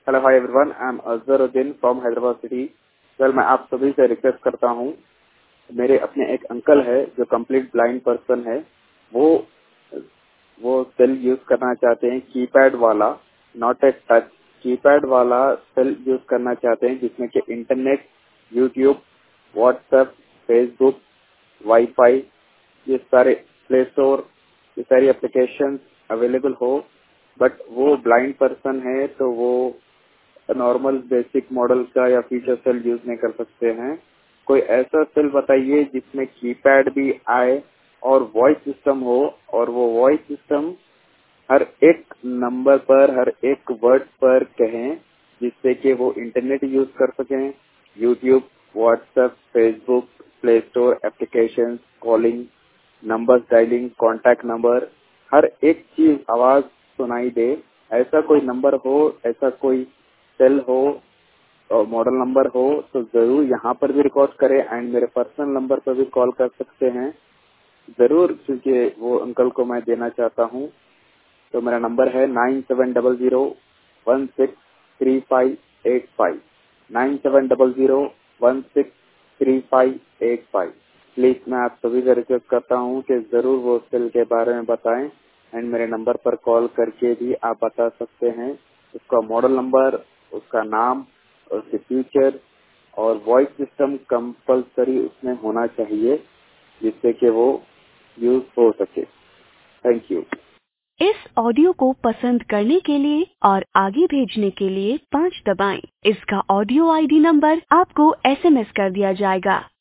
Hello hi everyone, I am Azharuddin from Hyderabad city. Well, मैं आप सभी से रिक्वेस्ट करता हूँ, मेरे अपने एक अंकल है जो कंप्लीट ब्लाइंड पर्सन है। वो सेल यूज करना चाहते हैं, कीपैड वाला, नॉट ए टच, कीपैड वाला सेल यूज करना चाहते हैं जिसमें कि internet, YouTube, WhatsApp, Facebook, WiFi, ये सारे प्ले स्टोर, ये सारी एप्लीकेशन अवेलेबल हो। बट वो ब्लाइंड पर्सन है तो वो नॉर्मल बेसिक मॉडल का या फीचर सेल यूज नहीं कर सकते हैं। कोई ऐसा सेल बताइए जिसमें कीपैड भी आए और वॉइस सिस्टम हो, और वो वॉइस सिस्टम हर एक नंबर पर, हर एक वर्ड पर कहें, जिससे कि वो इंटरनेट यूज कर सकें, YouTube, WhatsApp, Facebook, play store application, calling, number dialling, contact number, हर एक चीज आवाज सुनाई दे। ऐसा कोई नंबर हो, ऐसा कोई सेल हो और मॉडल नंबर हो तो जरूर यहाँ पर भी रिकॉर्ड करें एंड मेरे पर्सनल नंबर पर भी कॉल कर सकते हैं जरूर, क्योंकि वो अंकल को मैं देना चाहता हूँ। तो मेरा नंबर है 9700163585, 9700163585। प्लीज मैं आप सभी से रिक्वेस्ट करता हूँ कि जरूर वो सेल के बारे में बताएं एंड मेरे नंबर पर कॉल करके भी आप बता सकते हैं उसका मॉडल नंबर, उसका नाम, उसके फीचर और वॉइस सिस्टम कंपलसरी उसमें होना चाहिए जिससे कि वो यूज हो सके। Thank you. इस ऑडियो को पसंद करने के लिए और आगे भेजने के लिए 5 दबाएं। इसका ऑडियो आईडी नंबर आपको एसएमएस कर दिया जाएगा।